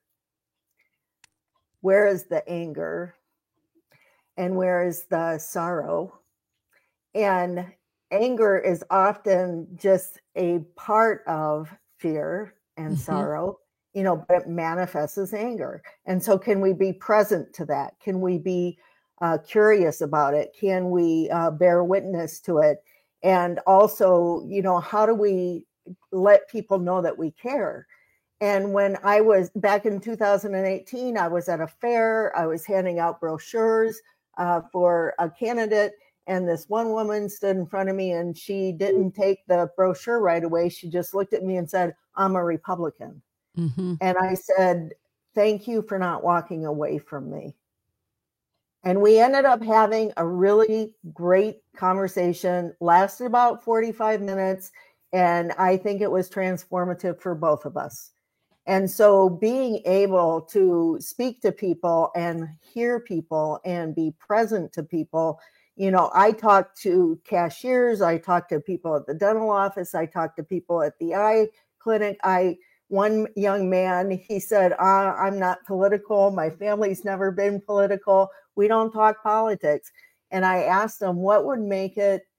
Where is the anger? And where is the sorrow? And anger is often just a part of fear and sorrow, but it manifests as anger. And so can we be present to that? Can we be curious about it? Can we bear witness to it? And also, how do we let people know that we care? And when I was back in 2018, I was at a fair, I was handing out brochures for a candidate. And this one woman stood in front of me and she didn't take the brochure right away. She just looked at me and said, "I'm a Republican." And I said, "Thank you for not walking away from me." And we ended up having a really great conversation, lasted about 45 minutes. And I think it was transformative for both of us. And so being able to speak to people and hear people and be present to people, I talk to cashiers, I talk to people at the dental office, I talk to people at the eye clinic. One young man, he said, "I'm not political. My family's never been political. We don't talk politics." And I asked him, what would make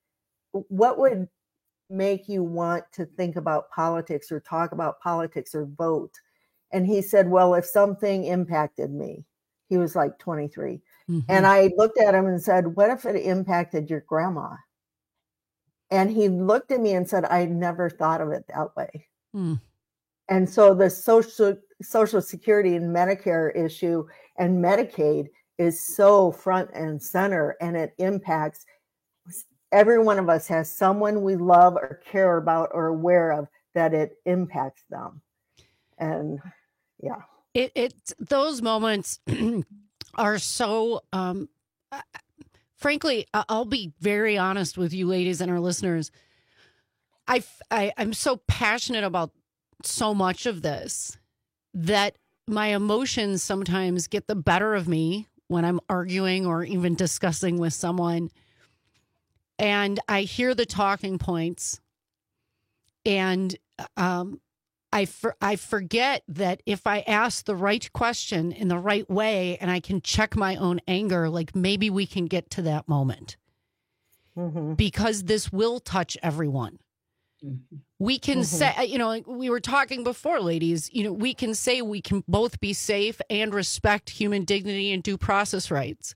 you want to think about politics or talk about politics or vote? And he said, "Well, if something impacted me." He was like 23. And I looked at him and said, "What if it impacted your grandma?" And he looked at me and said, "I never thought of it that way." And so the Social Security and Medicare issue and Medicaid is so front and center, and it impacts every one of us. Has someone we love or care about or aware of that it impacts them. And yeah, it's those moments are so frankly, I'll be very honest with you ladies and our listeners. I'm so passionate about so much of this that my emotions sometimes get the better of me when I'm arguing or even discussing with someone. And I hear the talking points, and I forget that if I ask the right question in the right way and I can check my own anger, like maybe we can get to that moment. Because this will touch everyone. We can say, we were talking before, ladies, we can say we can both be safe and respect human dignity and due process rights.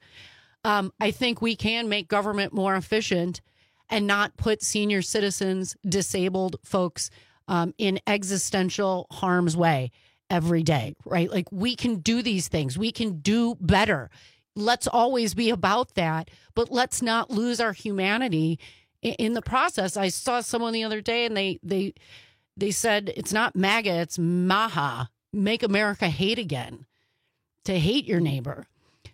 I think we can make government more efficient and not put senior citizens, disabled folks in existential harm's way every day, right? Like we can do these things. We can do better. Let's always be about that, but let's not lose our humanity in the process. I saw someone the other day and they said, it's not MAGA, it's MAHA, Make America Hate Again, to hate your neighbor.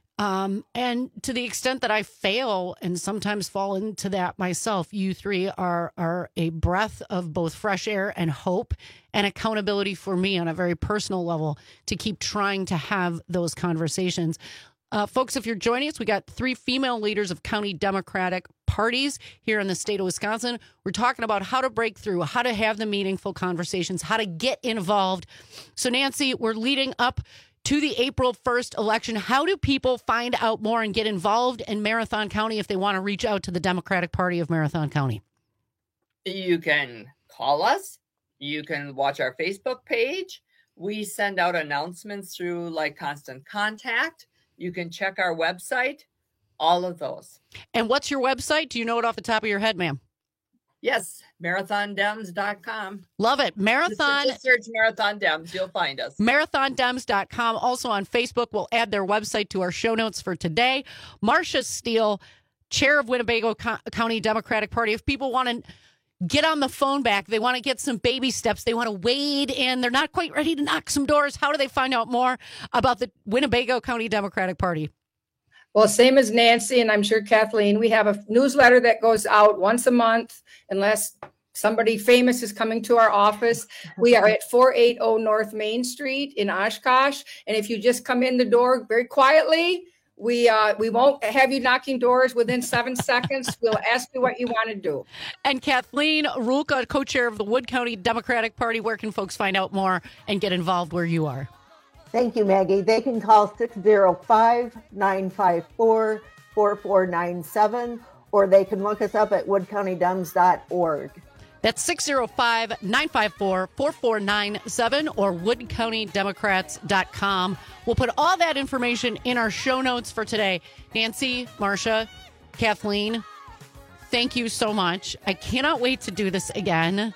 And to the extent that I fail and sometimes fall into that myself, you three are a breath of both fresh air and hope and accountability for me on a very personal level to keep trying to have those conversations. Folks, if you're joining us, we got 3 female leaders of county Democratic parties here in the state of Wisconsin. We're talking about how to break through, how to have the meaningful conversations, how to get involved. So, Nancy, we're leading up to the April 1st election. How do people find out more and get involved in Marathon County if they want to reach out to the Democratic Party of Marathon County? You can call us. You can watch our Facebook page. We send out announcements through like Constant Contact. You can check our website, all of those. And what's your website? Do you know it off the top of your head, ma'am? Yes, marathondems.com. Love it. Marathon. Just search Marathon Dems. You'll find us. Marathondems.com. Also on Facebook, we'll add their website to our show notes for today. Marcia Steele, chair of Winnebago County Democratic Party. If people want to get on the phone back, they want to get some baby steps, they want to wade in, they're not quite ready to knock some doors, how do they find out more about the Winnebago County Democratic Party? Well, same as Nancy, and I'm sure Kathleen, we have a newsletter that goes out once a month, unless somebody famous is coming to our office. We are at 480 North Main Street in Oshkosh. And if you just come in the door very quietly, We won't have you knocking doors within 7 seconds. We'll ask you what you want to do. And Kathleen Rulka, co-chair of the Wood County Democratic Party. Where can folks find out more and get involved where you are? Thank you, Maggie. They can call 605-954-4497, or they can look us up at woodcountydems.org. That's 605-954-4497 or woodcountydemocrats.com. We'll put all that information in our show notes for today. Nancy, Marcia, Kathleen, thank you so much. I cannot wait to do this again.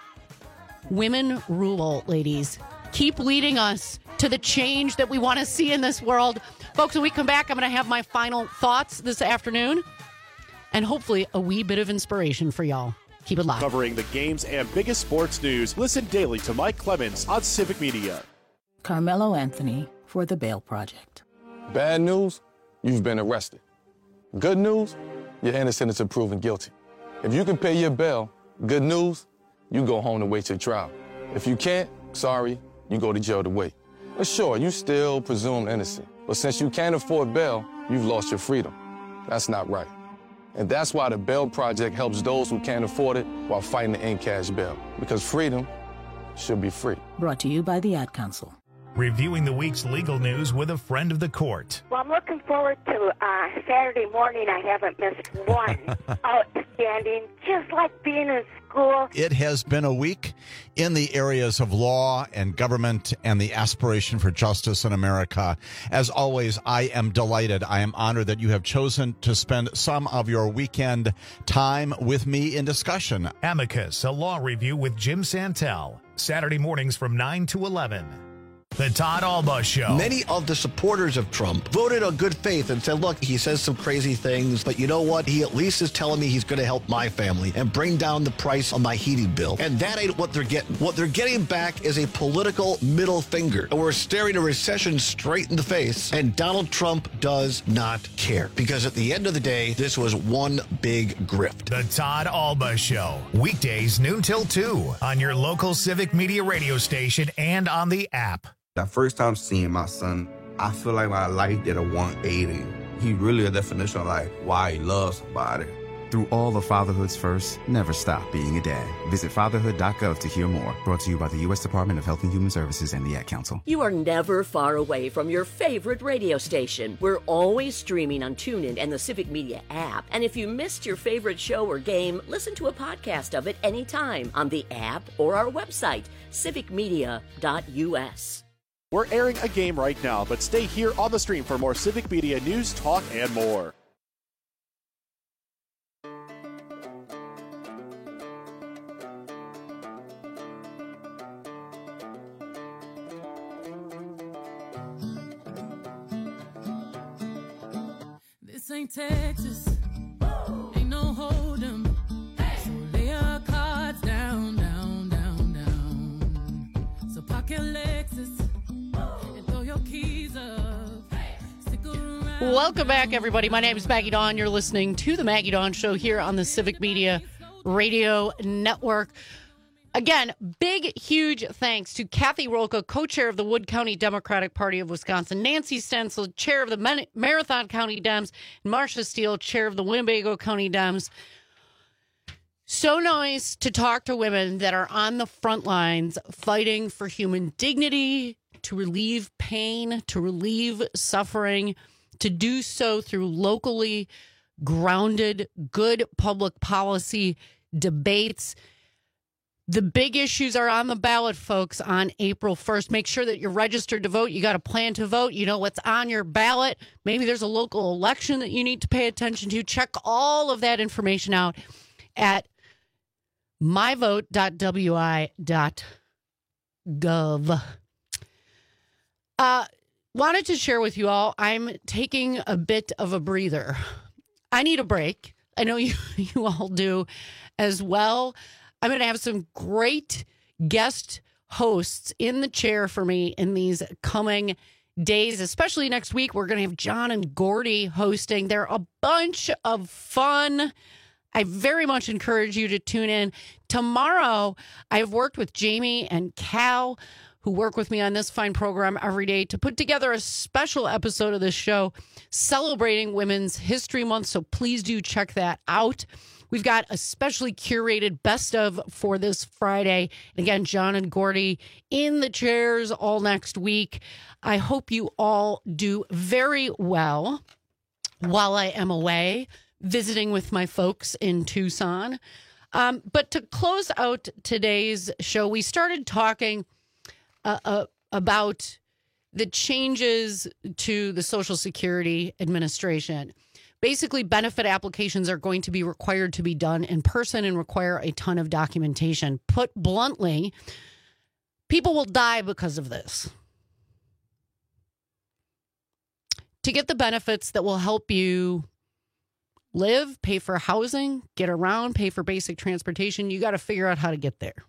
Women rule, ladies. Keep leading us to the change that we want to see in this world. Folks, when we come back, I'm going to have my final thoughts this afternoon and hopefully a wee bit of inspiration for y'all. Keep it live. Covering the games and biggest sports news, listen daily to Mike Clemens on Civic Media. Carmelo Anthony for The Bail Project. Bad news, you've been arrested. Good news, you're innocent until proven guilty. If you can pay your bail, good news, you go home to wait your trial. If you can't, sorry, you go to jail to wait. But sure, you still presumed innocent. But since you can't afford bail, you've lost your freedom. That's not right. And that's why the Bail Project helps those who can't afford it while fighting to end cash bail. Because freedom should be free. Brought to you by the Ad Council. Reviewing the week's legal news with a friend of the court. Well, I'm looking forward to Saturday morning. I haven't missed one. Outstanding, just like being in school. It has been a week in the areas of law and government and the aspiration for justice in America. As always, I am delighted. I am honored that you have chosen to spend some of your weekend time with me in discussion. Amicus, a law review with Jim Santel. Saturday mornings from 9 to 11. The Todd Alba Show. Many of the supporters of Trump voted on good faith and said, look, he says some crazy things, but you know what? He at least is telling me he's going to help my family and bring down the price on my heating bill. And that ain't what they're getting. What they're getting back is a political middle finger. And we're staring a recession straight in the face. And Donald Trump does not care. Because at the end of the day, this was one big grift. The Todd Alba Show. Weekdays noon till 2 on your local Civic Media radio station and on the app. The first time seeing my son, I feel like my life did a 180. He really a definition of like why he loves somebody. Through all of fatherhood's first, never stop being a dad. Visit fatherhood.gov to hear more. Brought to you by the U.S. Department of Health and Human Services and the Ad Council. You are never far away from your favorite radio station. We're always streaming on TuneIn and the Civic Media app. And if you missed your favorite show or game, listen to a podcast of it anytime on the app or our website, civicmedia.us. We're airing a game right now, but stay here on the stream for more Civic Media news, talk, and more. This ain't Texas. Ain't no hold'em. So lay your cards down, down, down, down. So pocket Lexus. Welcome back, everybody. My name is Maggie Dawn. You're listening to The Maggie Dawn Show here on the Civic Media Radio Network. Again, big, huge thanks to Kathy Rulka, co-chair of the Wood County Democratic Party of Wisconsin, Nancy Stencil, chair of the Marathon County Dems, and Marcia Steele, chair of the Winnebago County Dems. So nice to talk to women that are on the front lines fighting for human dignity, to relieve pain, to relieve suffering, to do so through locally grounded, good public policy debates. The big issues are on the ballot, folks, on April 1st. Make sure that you're registered to vote. You got a plan to vote. You know what's on your ballot. Maybe there's a local election that you need to pay attention to. Check all of that information out at myvote.wi.gov. Wanted to share with you all, I'm taking a bit of a breather. I need a break. I know you all do as well. I'm going to have some great guest hosts in the chair for me in these coming days, especially next week. We're going to have John and Gordy hosting. They're a bunch of fun. I very much encourage you to tune in. Tomorrow, I've worked with Jamie and Cal who work with me on this fine program every day to put together a special episode of this show celebrating Women's History Month. So please do check that out. We've got a specially curated best of for this Friday. And again, John and Gordy in the chairs all next week. I hope you all do very well while I am away visiting with my folks in Tucson. But to close out today's show, we started talking about the changes to the Social Security Administration. Basically, benefit applications are going to be required to be done in person and require a ton of documentation. Put bluntly, people will die because of this. To get the benefits that will help you live, pay for housing, get around, pay for basic transportation, you got to figure out how to get there.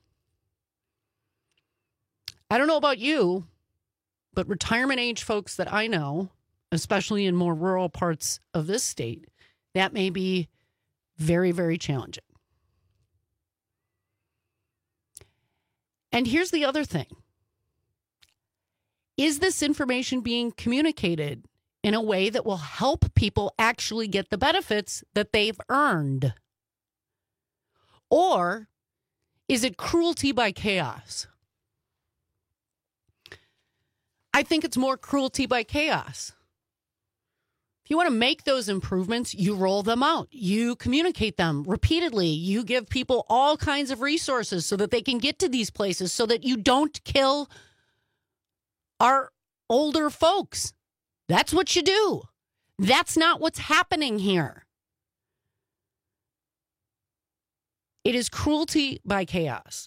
I don't know about you, but retirement age folks that I know, especially in more rural parts of this state, that may be very, very challenging. And here's the other thing. Is this information being communicated in a way that will help people actually get the benefits that they've earned? Or is it cruelty by chaos? I think it's more cruelty by chaos. If you want to make those improvements, you roll them out. You communicate them repeatedly. You give people all kinds of resources so that they can get to these places, so that you don't kill our older folks. That's what you do. That's not what's happening here. It is cruelty by chaos.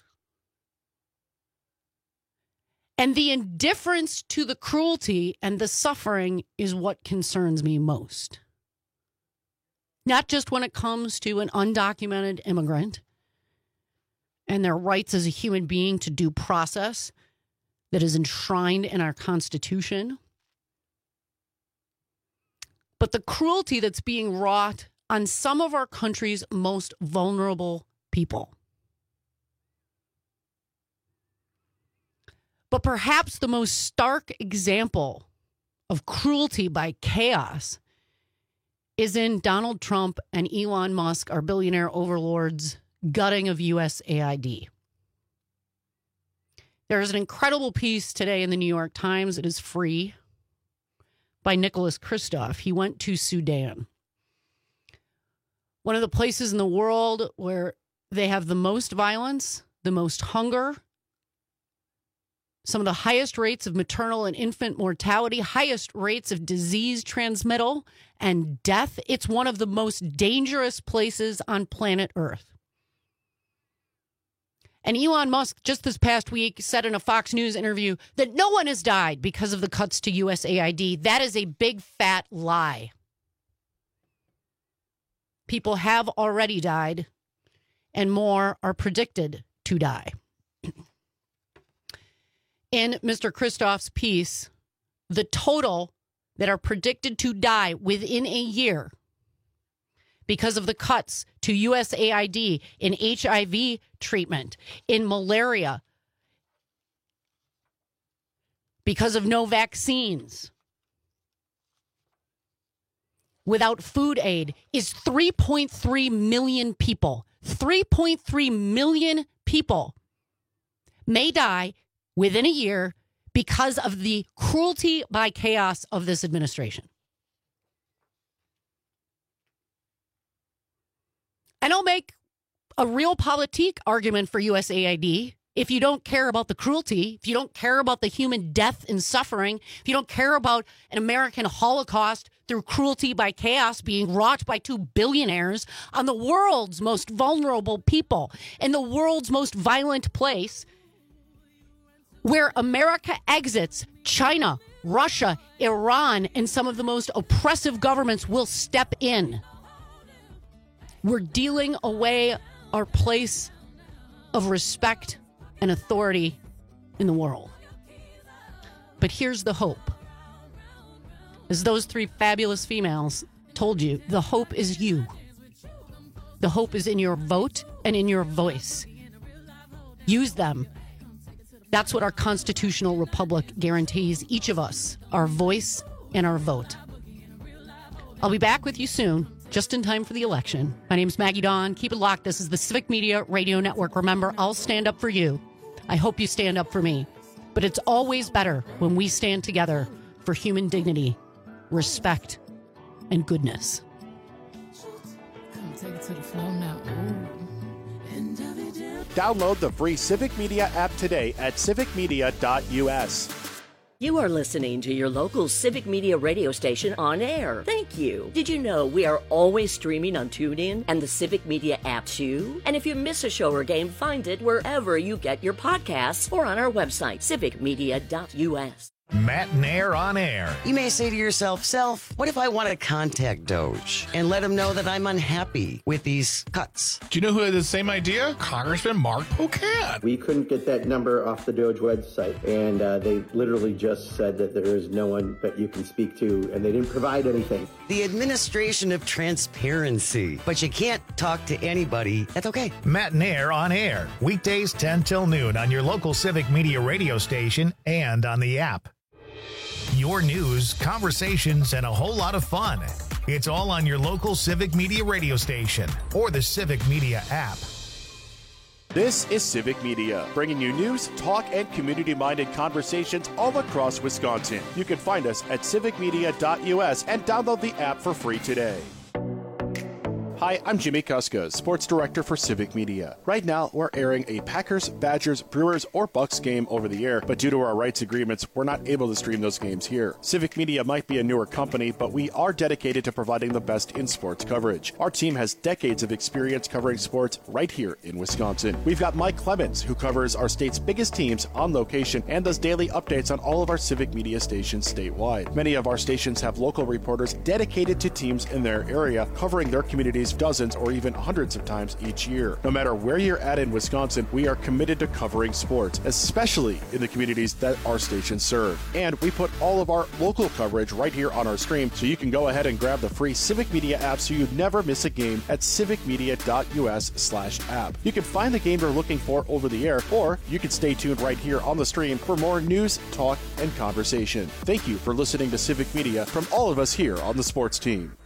And the indifference to the cruelty and the suffering is what concerns me most. Not just when it comes to an undocumented immigrant and their rights as a human being to due process that is enshrined in our Constitution, but the cruelty that's being wrought on some of our country's most vulnerable people. But perhaps the most stark example of cruelty by chaos is in Donald Trump and Elon Musk, our billionaire overlords, gutting of USAID. There is an incredible piece today in the New York Times. It is free, by Nicholas Kristof. He went to Sudan, one of the places in the world where they have the most violence, the most hunger, some of the highest rates of maternal and infant mortality, highest rates of disease transmittal and death. It's one of the most dangerous places on planet Earth. And Elon Musk just this past week said in a Fox News interview that no one has died because of the cuts to USAID. That is a big fat lie. People have already died, and more are predicted to die. In Mr. Kristof's piece, the total that are predicted to die within a year because of the cuts to USAID in HIV treatment, in malaria, because of no vaccines, without food aid, is 3.3 million people. 3.3 million people may die within a year because of the cruelty by chaos of this administration. And I'll make a realpolitik argument for USAID. If you don't care about the cruelty, if you don't care about the human death and suffering, if you don't care about an American Holocaust through cruelty by chaos being wrought by two billionaires on the world's most vulnerable people in the world's most violent place, where America exits, China, Russia, Iran, and some of the most oppressive governments will step in. We're dealing away our place of respect and authority in the world. But here's the hope. As those three fabulous females told you, the hope is you. The hope is in your vote and in your voice. Use them. That's what our constitutional republic guarantees each of us, our voice and our vote. I'll be back with you soon, just in time for the election. My name's Maggie Dawn. Keep it locked. This is the Civic Media Radio Network. Remember, I'll stand up for you. I hope you stand up for me. But it's always better when we stand together for human dignity, respect, and goodness. Take it to the floor now. Download the free Civic Media app today at civicmedia.us. You are listening to your local Civic Media radio station on air. Thank you. Did you know we are always streaming on TuneIn and the Civic Media app too? And if you miss a show or game, find it wherever you get your podcasts or on our website, civicmedia.us. Matt Nair on air. You may say to yourself, Self, what if I want to contact Doge and let him know that I'm unhappy with these cuts? Do you know who had the same idea? Congressman Mark Pocan. We couldn't get that number off the Doge website, and they literally just said that there is no one that you can speak to, and they didn't provide anything. The administration of transparency. But you can't talk to anybody. That's okay. Matt Nair on air. Weekdays 10 till noon on your local Civic Media radio station and on the app. Your news, conversations, and a whole lot of fun. It's all on your local Civic Media radio station or the Civic Media app. This is Civic Media, bringing you news, talk, and community-minded conversations all across Wisconsin. You can find us at civicmedia.us and download the app for free today. Hi, I'm Jimmy Kuska, Sports Director for Civic Media. Right now, we're airing a Packers, Badgers, Brewers, or Bucks game over the air, but due to our rights agreements, we're not able to stream those games here. Civic Media might be a newer company, but we are dedicated to providing the best in sports coverage. Our team has decades of experience covering sports right here in Wisconsin. We've got Mike Clemens, who covers our state's biggest teams on location and does daily updates on all of our Civic Media stations statewide. Many of our stations have local reporters dedicated to teams in their area, covering their communities dozens or even hundreds of times each year. No matter where you're at in Wisconsin, we are committed to covering sports, especially in the communities that our stations serve. And we put all of our local coverage right here on our stream, so you can go ahead and grab the free Civic Media app so you never miss a game at civicmedia.us/app. You can find the game you're looking for over the air, or you can stay tuned right here on the stream for more news, talk, and conversation. Thank you for listening to Civic Media from all of us here on the sports team.